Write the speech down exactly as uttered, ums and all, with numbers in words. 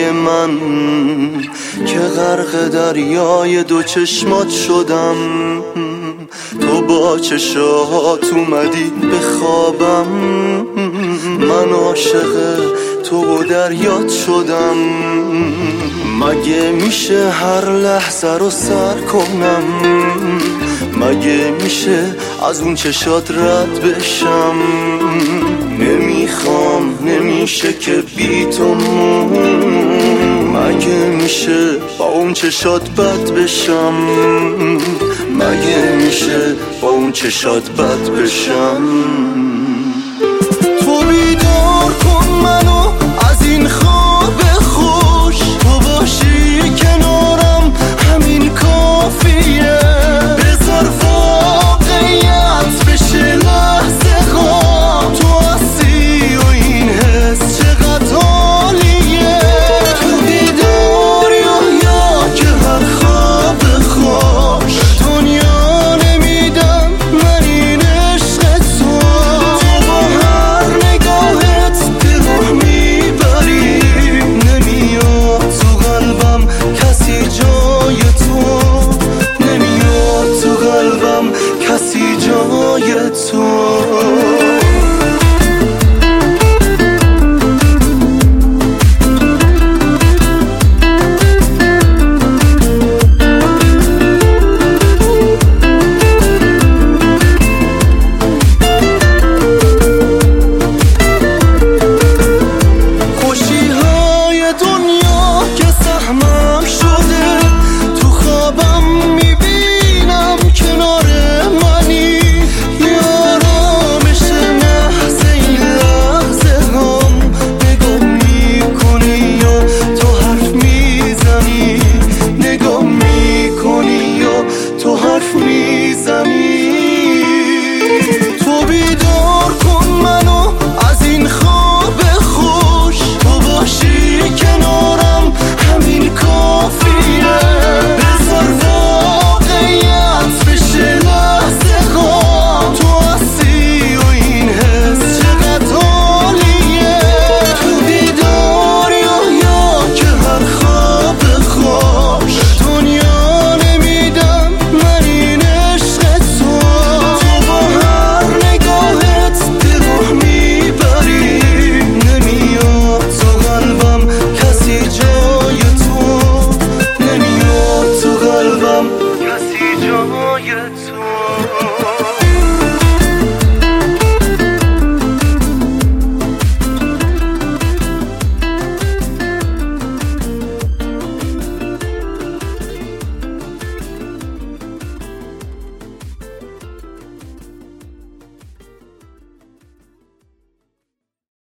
های من که غرق دریای دو چشمات شدم. تو با چشات اومدی به خوابم، من عاشق تو و دریات شدم. مگه میشه هر لحظه رو سر کنم؟ مگه میشه از اون چشات رد بشم؟ نمیخوام، نمیشه که بی تو مگه میشه با اون چشات بد بشم؟ مگه میشه با اون چشات بد بشم؟